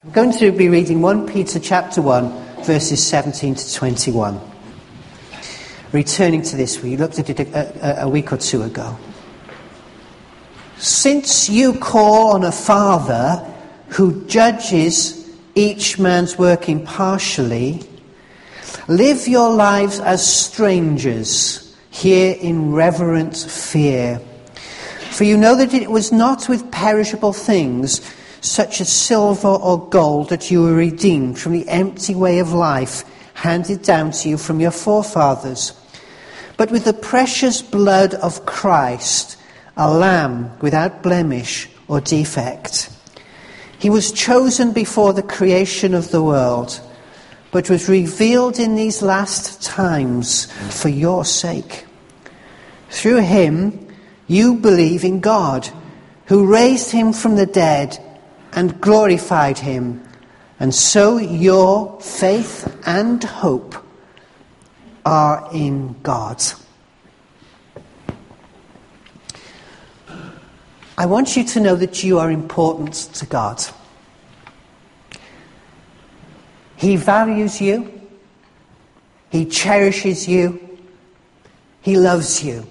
I'm going to be reading 1 Peter chapter 1, verses 17 to 21. Returning to this, we looked at it a week or two ago. Since you call on a Father who judges each man's work impartially, live your lives as strangers here in reverent fear. For you know that it was not with perishable things, such as silver or gold, that you were redeemed from the empty way of life handed down to you from your forefathers, but with the precious blood of Christ, a lamb without blemish or defect. He was chosen before the creation of the world, but was revealed in these last times for your sake. Through him you believe in God, who raised him from the dead and glorified him, and so your faith and hope are in God. I want you to know that you are important to God. He values you. He cherishes you. He loves you.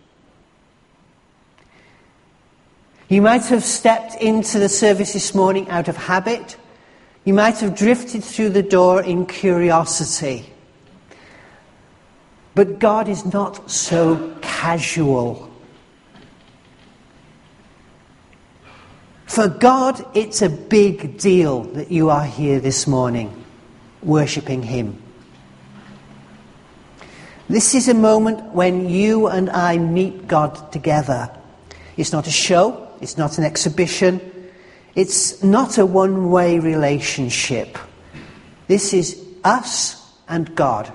You might have stepped into the service this morning out of habit. You might have drifted through the door in curiosity. But God is not so casual. For God, it's a big deal that you are here this morning, worshipping him. This is a moment when you and I meet God together. It's not a show. It's not an exhibition. It's not a one-way relationship. This is us and God.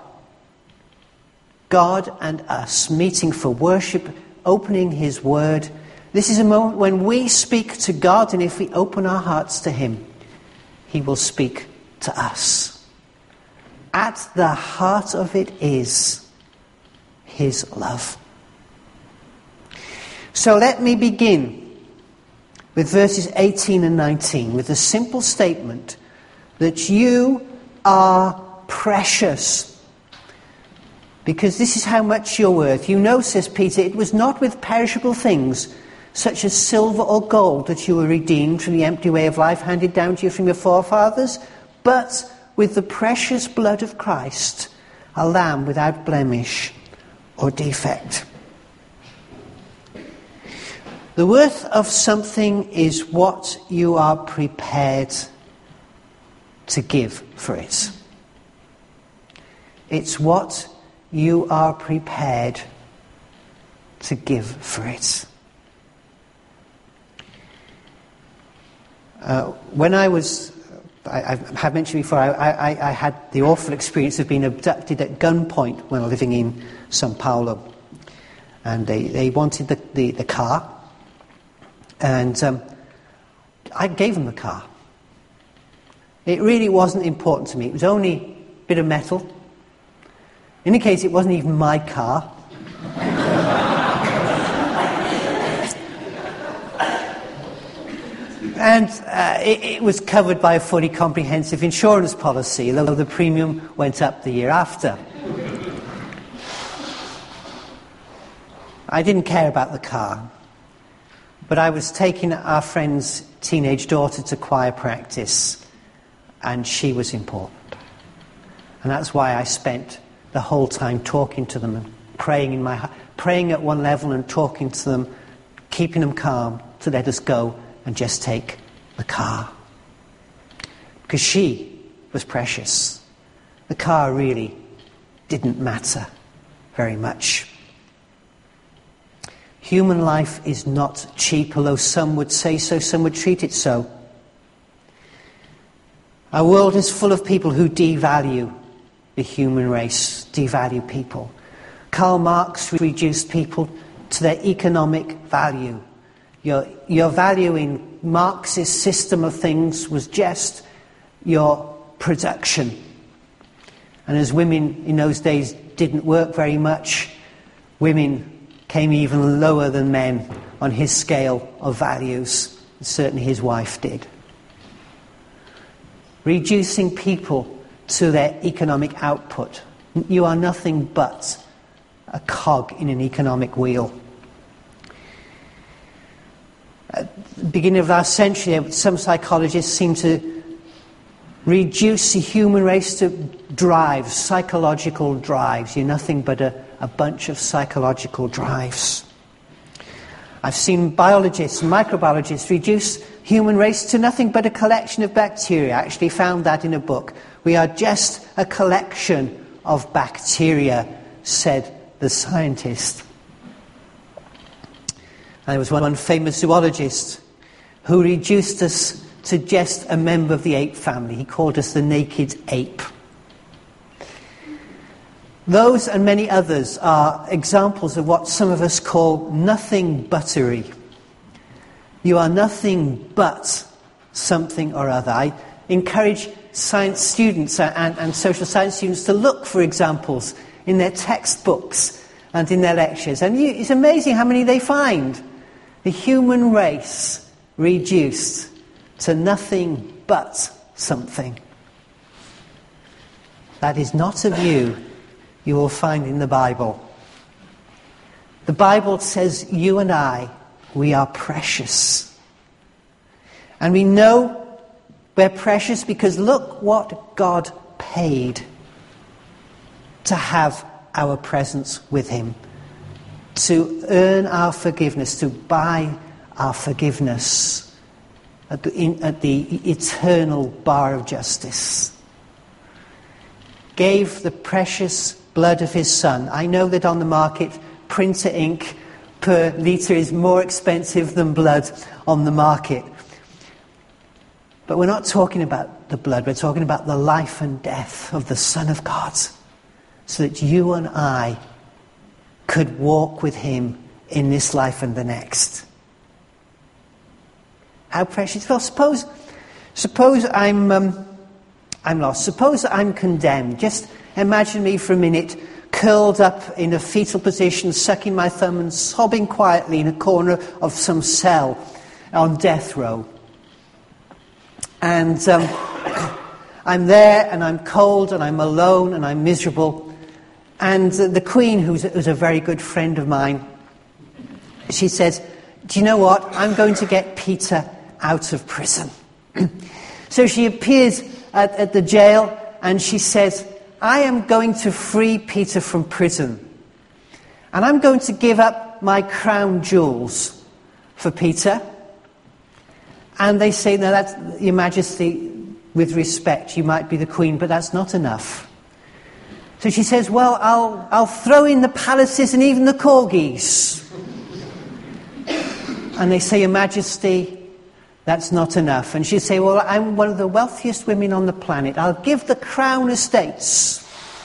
God and us meeting for worship, opening his word. This is a moment when we speak to God, and if we open our hearts to him, he will speak to us. At the heart of it is his love. So let me begin with verses 18 and 19, with the simple statement that you are precious. Because this is how much you're worth. You know, says Peter, it was not with perishable things, such as silver or gold, that you were redeemed from the empty way of life handed down to you from your forefathers, but with the precious blood of Christ, a lamb without blemish or defect. The worth of something is what you are prepared to give for it. It's what you are prepared to give for it. When I have mentioned before, I had the awful experience of being abducted at gunpoint when living in São Paulo. And they wanted the car. And I gave them the car. It really wasn't important to me. It was only a bit of metal. In any case, it wasn't even my car. And it was covered by a fully comprehensive insurance policy, though the premium went up the year after. I didn't care about the car. But I was taking our friend's teenage daughter to choir practice, and she was important. And that's why I spent the whole time talking to them and praying in my heart, praying at one level and talking to them, keeping them calm to let us go and just take the car. Because she was precious. The car really didn't matter very much. Human life is not cheap, although some would say so, some would treat it so. Our world is full of people who devalue the human race, devalue people. Karl Marx reduced people to their economic value. Your value in Marx's system of things was just your production. And as women in those days didn't work very much, women came even lower than men on his scale of values. Certainly his wife did. reducing people to their economic output. You are nothing but a cog in an economic wheel. At the beginning of last century, some psychologists seem to reduce the human race to drives, psychological drives. You're nothing but a bunch of psychological drives. I've seen biologists and microbiologists reduce human race to nothing but a collection of bacteria. I actually found that in a book. We are just a collection of bacteria, said the scientist. And there was one famous zoologist who reduced us to just a member of the ape family. He called us the naked ape. Those and many others are examples of what some of us call nothing buttery. You are nothing but something or other. I encourage science students and social science students to look for examples in their textbooks and in their lectures. And it's amazing how many they find. The human race reduced to nothing but something. That is not a view you will find in the Bible. The Bible says you and I, we are precious. And we know we're precious because look what God paid to have our presence with him, to earn our forgiveness, to buy our forgiveness at the eternal bar of justice. Gave the precious blood of his son. I know that on the market, printer ink per litre is more expensive than blood on the market. But we're not talking about the blood, we're talking about the life and death of the Son of God, so that you and I could walk with him in this life and the next. How precious. Well, suppose I'm lost. Suppose I'm condemned. Just imagine me for a minute, curled up in a fetal position, sucking my thumb and sobbing quietly in a corner of some cell on death row. And I'm there and I'm cold and I'm alone and I'm miserable. And the Queen, who's a very good friend of mine, she says, do you know what? I'm going to get Peter out of prison. So she appears at the jail and she says, I am going to free Peter from prison. And I'm going to give up my crown jewels for Peter. And they say, no, that's, Your Majesty, with respect, you might be the Queen, but that's not enough. So she says, well, I'll throw in the palaces and even the corgis. And they say, Your Majesty, that's not enough. And she'd say, well, I'm one of the wealthiest women on the planet. I'll give the crown estates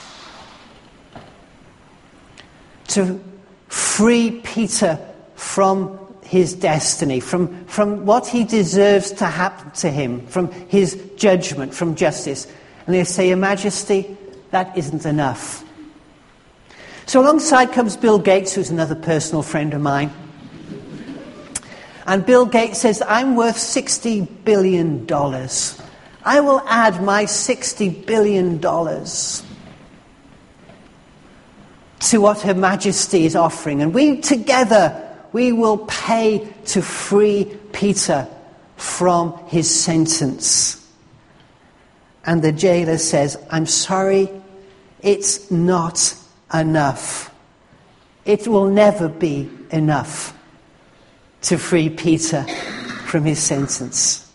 to free Peter from his destiny, from what he deserves to happen to him, from his judgment, from justice. And they say, Your Majesty, that isn't enough. So alongside comes Bill Gates, who's another personal friend of mine. And Bill Gates says, I'm worth $60 billion. I will add my $60 billion to what Her Majesty is offering. And we together, we will pay to free Peter from his sentence. And the jailer says, I'm sorry, it's not enough. It will never be enough to free Peter from his sentence.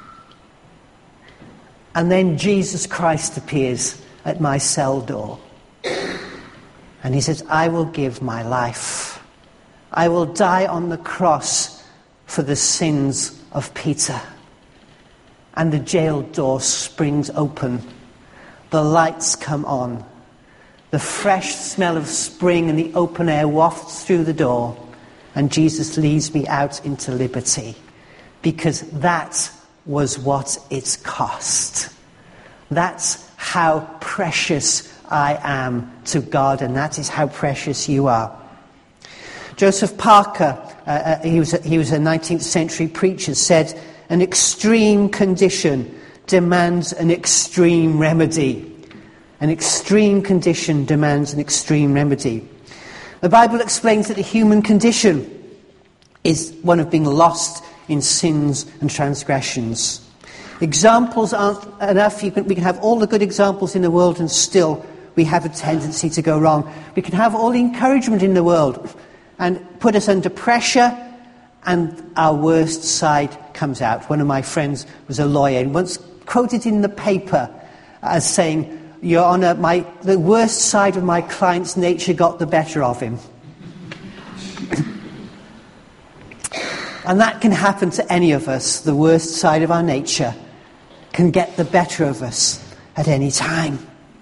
And then Jesus Christ appears at my cell door. And he says, I will give my life. I will die on the cross for the sins of Peter. And the jail door springs open. The lights come on. The fresh smell of spring and the open air wafts through the door. And Jesus leads me out into liberty. Because that was what it's cost. That's how precious I am to God. And that is how precious you are. Joseph Parker, he was a 19th century preacher, said, an extreme condition demands an extreme remedy. An extreme condition demands an extreme remedy. The Bible explains that the human condition is one of being lost in sins and transgressions. Examples aren't enough. We can have all the good examples in the world and still we have a tendency to go wrong. We can have all the encouragement in the world and put us under pressure and our worst side comes out. One of my friends was a lawyer and once quoted in the paper as saying, "Your Honour, the worst side of my client's nature got the better of him." And that can happen to any of us. The worst side of our nature can get the better of us at any time.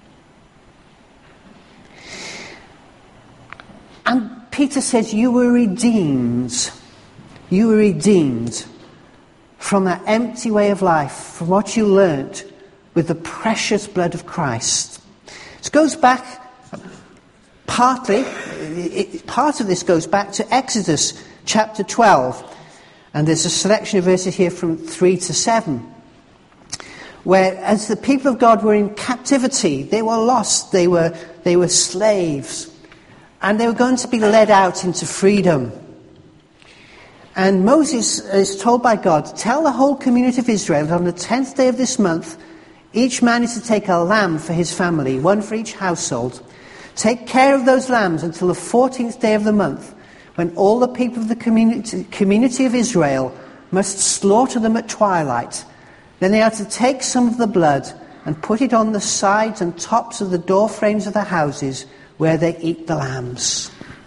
And Peter says, you were redeemed. You were redeemed from that empty way of life, from what you learnt with the precious blood of Christ. It goes back, part of this goes back to Exodus chapter 12. And there's a selection of verses here from 3 to 7. Where as the people of God were in captivity, they were lost, they were slaves. And they were going to be led out into freedom. And Moses is told by God, tell the whole community of Israel that on the 10th day of this month, each man is to take a lamb for his family, one for each household. Take care of those lambs until the 14th day of the month, when all the people of the community of Israel must slaughter them at twilight. Then they are to take some of the blood and put it on the sides and tops of the door frames of the houses where they eat the lambs.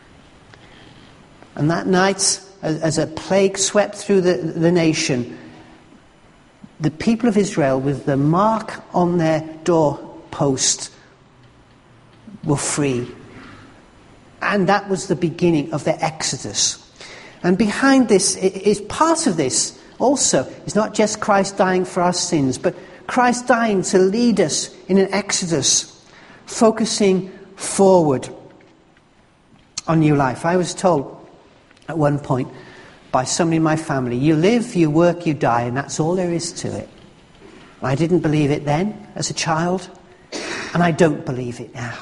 And that night, as a plague swept through the nation, the people of Israel, with the mark on their doorpost, were free. And that was the beginning of their exodus. And behind this, is part of this also, is not just Christ dying for our sins, but Christ dying to lead us in an exodus, focusing forward on new life. I was told at one point by somebody in my family, you live, you work, you die, and that's all there is to it. I didn't believe it then as a child, and I don't believe it now.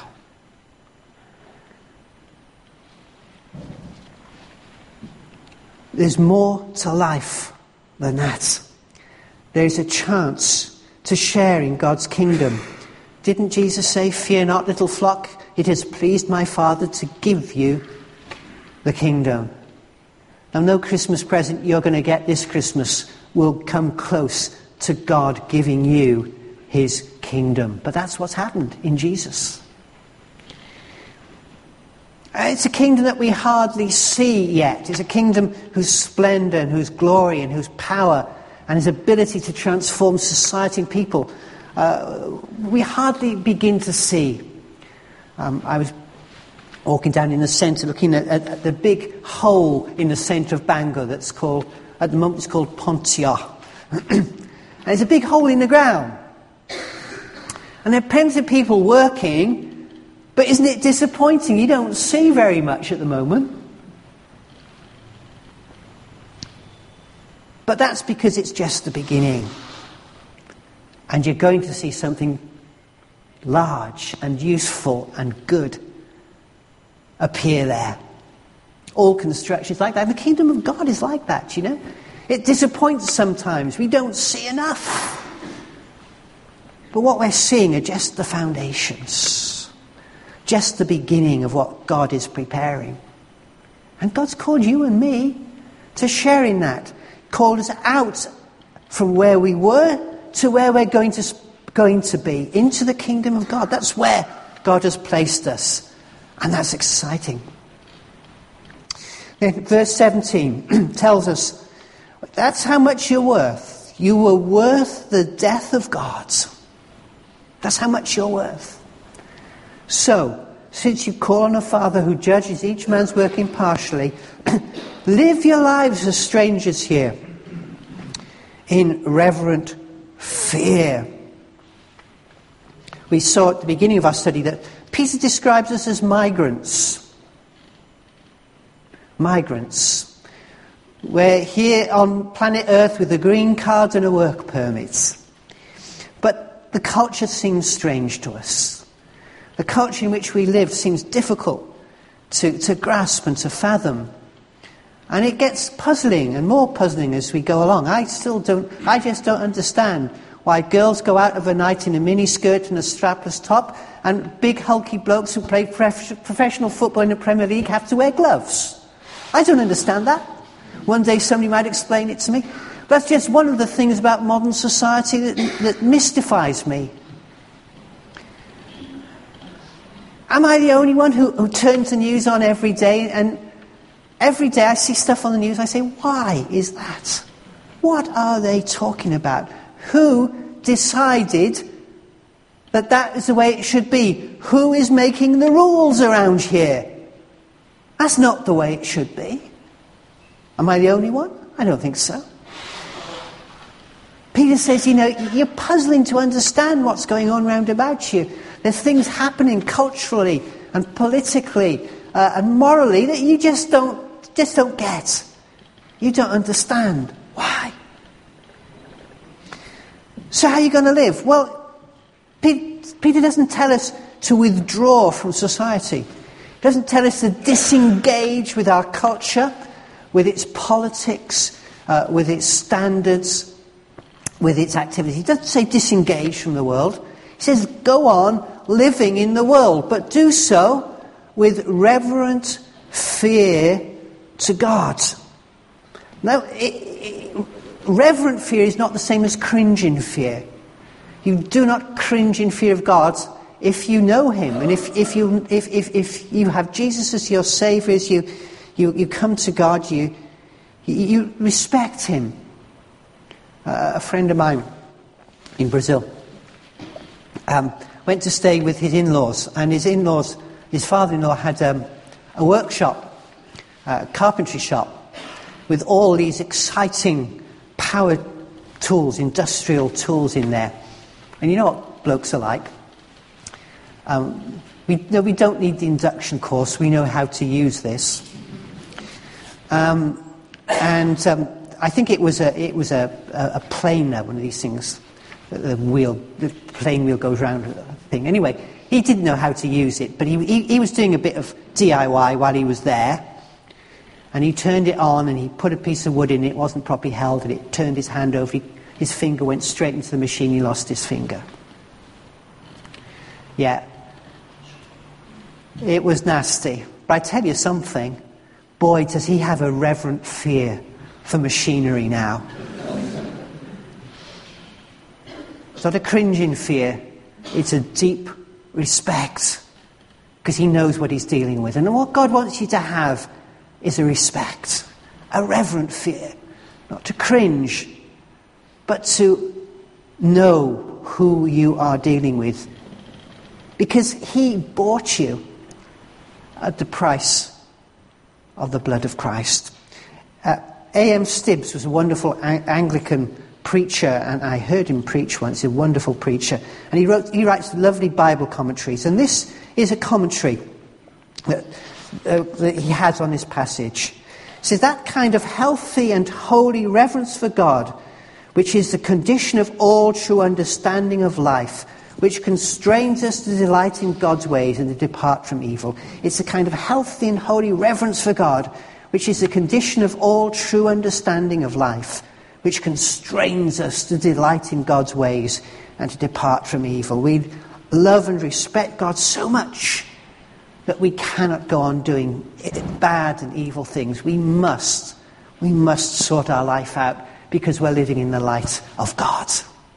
There's more to life than that. There's a chance to share in God's kingdom. Didn't Jesus say, fear not, little flock, it has pleased my Father to give you the kingdom. Now, no Christmas present you're going to get this Christmas will come close to God giving you his kingdom. But that's what's happened in Jesus. It's a kingdom that we hardly see yet. It's a kingdom whose splendour and whose glory and whose power and his ability to transform society and people we hardly begin to see. I was walking down in the centre looking at the big hole in the centre of Bangor that's called, at the moment it's called Pontiac. And it's a big hole in the ground. And there are plenty of people working. But isn't it disappointing? You don't see very much at the moment. But that's because it's just the beginning. And you're going to see something large and useful and good appear there. All construction is like that. The kingdom of God is like that, you know. It disappoints sometimes. We don't see enough. But what we're seeing are just the foundations. Just the beginning of what God is preparing. And God's called you and me to share in that. Called us out from where we were to where we're going to be. Into the kingdom of God. That's where God has placed us. And that's exciting. Then verse 17 tells us, that's how much you're worth. You were worth the death of God. That's how much you're worth. So, since you call on a Father who judges each man's work impartially, live your lives as strangers here in reverent fear. We saw at the beginning of our study that Peter describes us as migrants. Migrants. We're here on planet Earth with a green card and a work permit. the culture seems strange to us. The culture in which we live seems difficult to grasp and to fathom. And it gets puzzling and more puzzling as we go along. I just don't understand why girls go out of a night in a miniskirt and a strapless top, and big hulky blokes who play professional football in the Premier League have to wear gloves. I don't understand that. One day somebody might explain it to me. That's just one of the things about modern society that mystifies me. Am I the only one who turns the news on every day, and every day I see stuff on the news, I say, why is that? What are they talking about? Who decided that is the way it should be? Who is making the rules around here? That's not the way it should be. Am I the only one? I don't think so. Peter says, you're puzzling to understand what's going on round about you. There's things happening culturally and politically and morally that you just don't get. You don't understand. Why? So how are you going to live? Well, Peter doesn't tell us to withdraw from society. He doesn't tell us to disengage with our culture, with its politics, with its standards, with its activities. He doesn't say disengage from the world. He says go on living in the world, but do so with reverent fear to God. Now, reverent fear is not the same as cringing fear. You do not cringe in fear of God if you know Him, and if you have Jesus as your Saviour, as you come to God, you respect Him. A friend of mine in Brazil went to stay with his in-laws, and his father-in-law had a workshop, a carpentry shop, with all these exciting power tools, industrial tools in there. And you know what blokes are like. We don't need the induction course. We know how to use this. I think it was a planer, one of these things. The plane wheel goes round the thing. Anyway, he didn't know how to use it, but he was doing a bit of DIY while he was there. And he turned it on and he put a piece of wood in it wasn't properly held, and it turned his hand over. His finger went straight into the machine. He lost his finger. Yeah. It was nasty. But I tell you something. Boy, does he have a reverent fear for machinery now. It's not a cringing fear. It's a deep respect. Because he knows what he's dealing with. And what God wants you to have is a respect. A reverent fear. Not to cringe, but to know who you are dealing with. Because He bought you at the price of the blood of Christ. A.M. Stibbs was a wonderful Anglican preacher, and I heard him preach once. He's a wonderful preacher. And he writes lovely Bible commentaries. And this is a commentary that he has on this passage. It says, that kind of healthy and holy reverence for God, which is the condition of all true understanding of life, which constrains us to delight in God's ways and to depart from evil. It's a kind of healthy and holy reverence for God, which is the condition of all true understanding of life, which constrains us to delight in God's ways and to depart from evil. We love and respect God so much that we cannot go on doing bad and evil things. We must sort our life out because we're living in the light of God.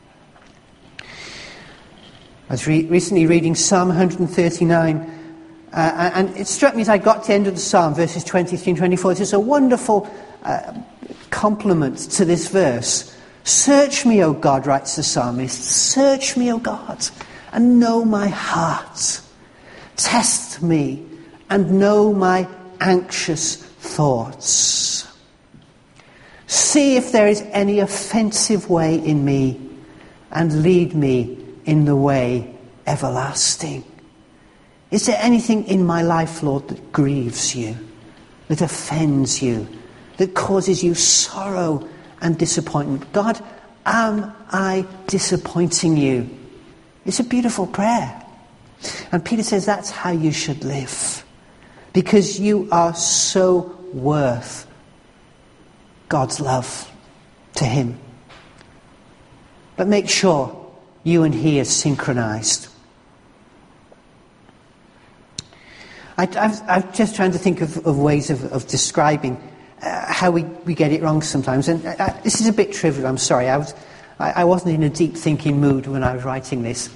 I was recently reading Psalm 139, and it struck me as I got to the end of the Psalm, verses 23 and 24. It's just a wonderful compliment to this verse. Search me, O God, writes the psalmist. Search me, O God, and know my heart. Test me and know my anxious thoughts. See if there is any offensive way in me, and lead me in the way everlasting. Is there anything in my life, Lord, that grieves you, that offends you, that causes you sorrow and disappointment? God, am I disappointing you? It's a beautiful prayer. And Peter says that's how you should live. Because you are so worth God's love to him. But make sure you and he are synchronized. I'm just trying to think of ways of describing how we get it wrong sometimes. And this is a bit trivial, I'm sorry. I wasn't in a deep thinking mood when I was writing this.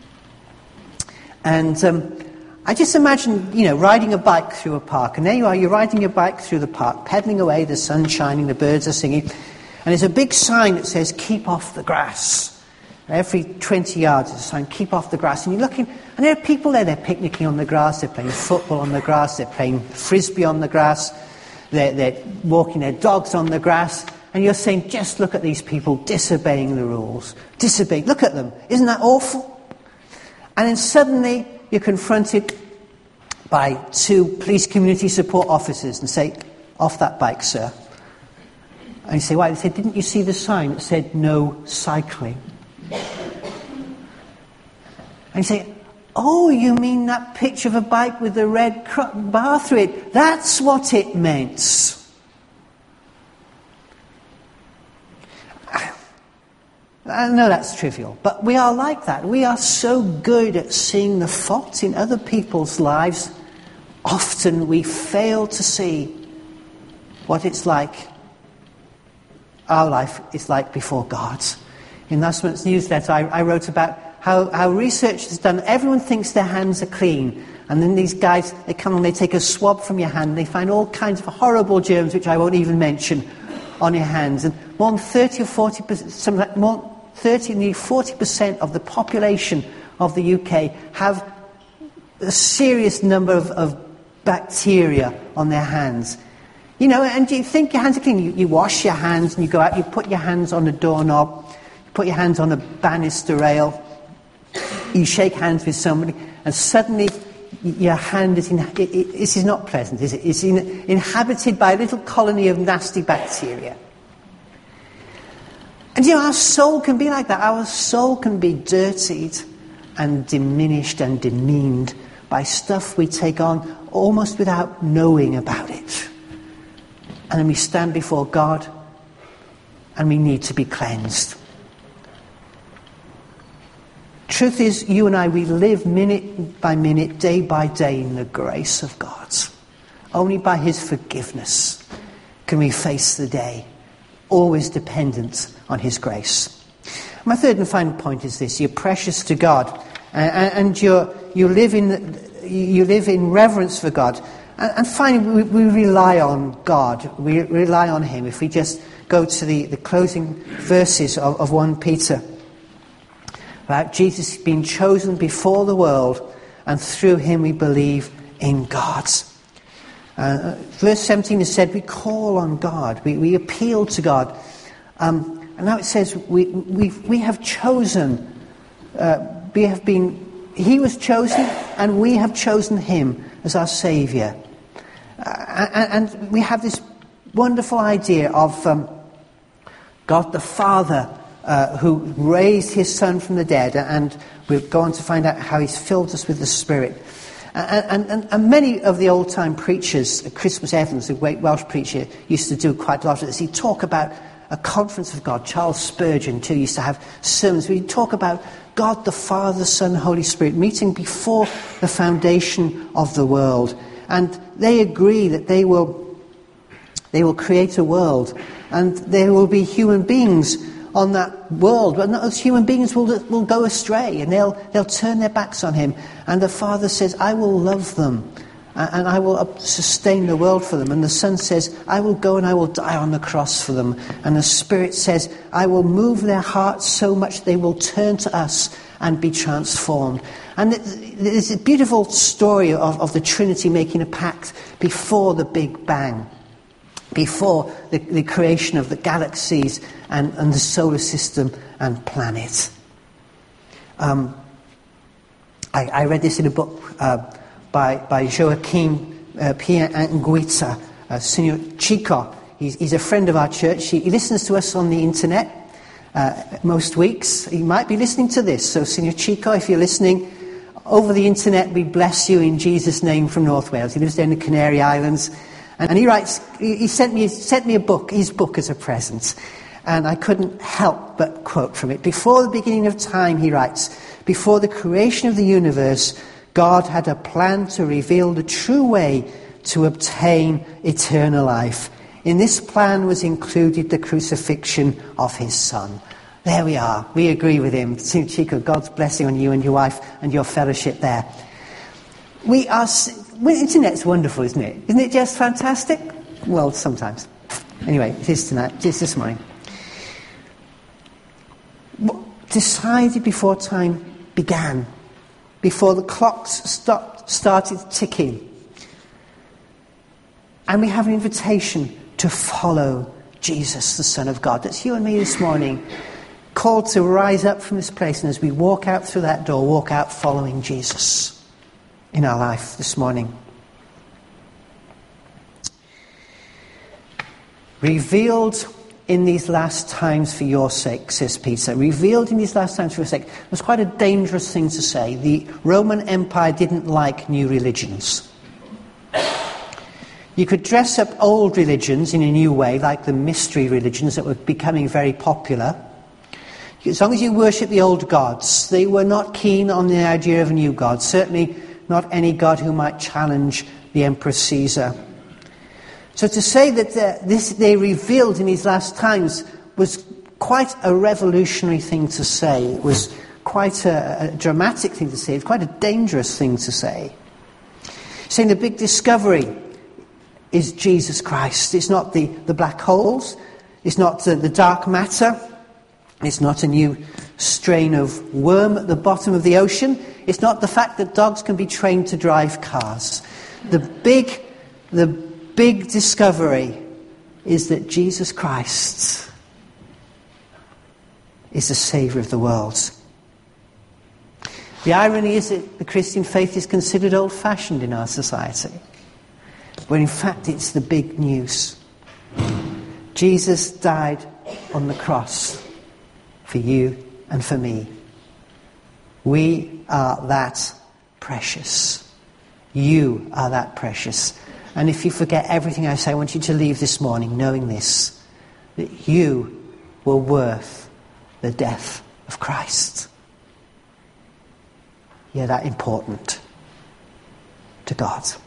And I just imagine, riding a bike through a park. And there you are, you're riding your bike through the park, pedalling away, the sun's shining, the birds are singing. And there's a big sign that says, keep off the grass. Every 20 yards there's a sign, keep off the grass. And you're looking, and there are people there, they're picnicking on the grass, they're playing football on the grass, they're playing frisbee on the grass, they're walking their dogs on the grass. And you're saying, just look at these people disobeying the rules. Look at them. Isn't that awful? And then suddenly you're confronted by 2 police community support officers and say, off that bike, sir. And you say, why? They say, didn't you see the sign that said no cycling? And you say, oh, you mean that picture of a bike with the red bar through it? That's what it meant. I know that's trivial, but we are like that. We are so good at seeing the fault in other people's lives. Often we fail to see what it's like, our life is like before God's. In last month's newsletter, I wrote about how research is done. Everyone thinks their hands are clean. And then these guys, they come and they take a swab from your hand. And they find all kinds of horrible germs, which I won't even mention, on your hands. And more than 30 or 40%, 30, nearly 40% of the population of the UK have a serious number of bacteria on their hands. And you think your hands are clean. You wash your hands and you go out, you put your hands on a doorknob, you put your hands on a banister rail, you shake hands with somebody, and suddenly your hand is this is not pleasant, is it? It's inhabited by a little colony of nasty bacteria. And our soul can be like that. Our soul can be dirtied and diminished and demeaned by stuff we take on almost without knowing about it. And then we stand before God and we need to be cleansed. Truth is, you and I, we live minute by minute, day by day in the grace of God. Only by his forgiveness can we face the day, always dependent on his grace. My third and final point is this: you're precious to God, and you live in reverence for God. And finally, we rely on God. We rely on him. If we just go to the closing verses of 1 Peter, about Jesus being chosen before the world, and through him we believe in God. Verse 17 is said, we call on God, we appeal to God. And now it says, we have chosen, he was chosen, and we have chosen him as our Saviour. And we have this wonderful idea of God the Father, who raised his Son from the dead, and we'll go on to find out how he's filled us with the Spirit. And many of the old-time preachers, Christmas Evans, a great Welsh preacher, used to do quite a lot of this. He'd talk about a conference of God. Charles Spurgeon, too, used to have sermons where he'd talk about God the Father, Son, Holy Spirit, meeting before the foundation of the world. And they agree that they will create a world, and there will be human beings on that world, but those human beings will go astray, and they'll turn their backs on him. And the Father says, I will love them, and I will sustain the world for them. And the Son says, I will go and I will die on the cross for them. And the Spirit says, I will move their hearts so much they will turn to us and be transformed. And there's a beautiful story of the Trinity making a pact before the Big Bang, before the creation of the galaxies and the solar system and planet. I read this in a book by Joaquim Pierre Anguita, Senor Chico. He's a friend of our church. He listens to us on the internet. most weeks. He might be listening to this. So, Senior Chico, if you're listening over the internet, we bless you in Jesus' name from North Wales. He lives down in the Canary Islands. And he writes, he sent me a book, his book as a present. And I couldn't help but quote from it. Before the beginning of time, he writes, before the creation of the universe, God had a plan to reveal the true way to obtain eternal life. In this plan was included the crucifixion of his Son. There we are. We agree with him. Senior Chico, God's blessing on you and your wife and your fellowship there. The internet's wonderful, isn't it? Isn't it just fantastic? Well, sometimes. Anyway, it is tonight. It is this morning. Decided before time began, before the clocks started ticking. And we have an invitation to follow Jesus, the Son of God. That's you and me this morning, called to rise up from this place, and as we walk out through that door, walk out following Jesus in our life this morning. Revealed in these last times for your sake, says Peter. Revealed in these last times for your sake. It was quite a dangerous thing to say. The Roman Empire didn't like new religions. You could dress up old religions in a new way, like the mystery religions that were becoming very popular. As long as you worship the old gods, they were not keen on the idea of a new god. Certainly not any god who might challenge the Emperor Caesar. So to say that they revealed in these last times was quite a revolutionary thing to say. It was quite a dramatic thing to say. It was quite a dangerous thing to say. Saying the big discovery is Jesus Christ. It's not the black holes. It's not the dark matter. It's not a new strain of worm at the bottom of the ocean. It's not the fact that dogs can be trained to drive cars. The big discovery is that Jesus Christ is the Saviour of the world. The irony is that the Christian faith is considered old-fashioned in our society, when in fact it's the big news. Jesus died on the cross for you and for me. We are that precious. You are that precious. And if you forget everything I say, I want you to leave this morning knowing this, that you were worth the death of Christ. You're that important to God.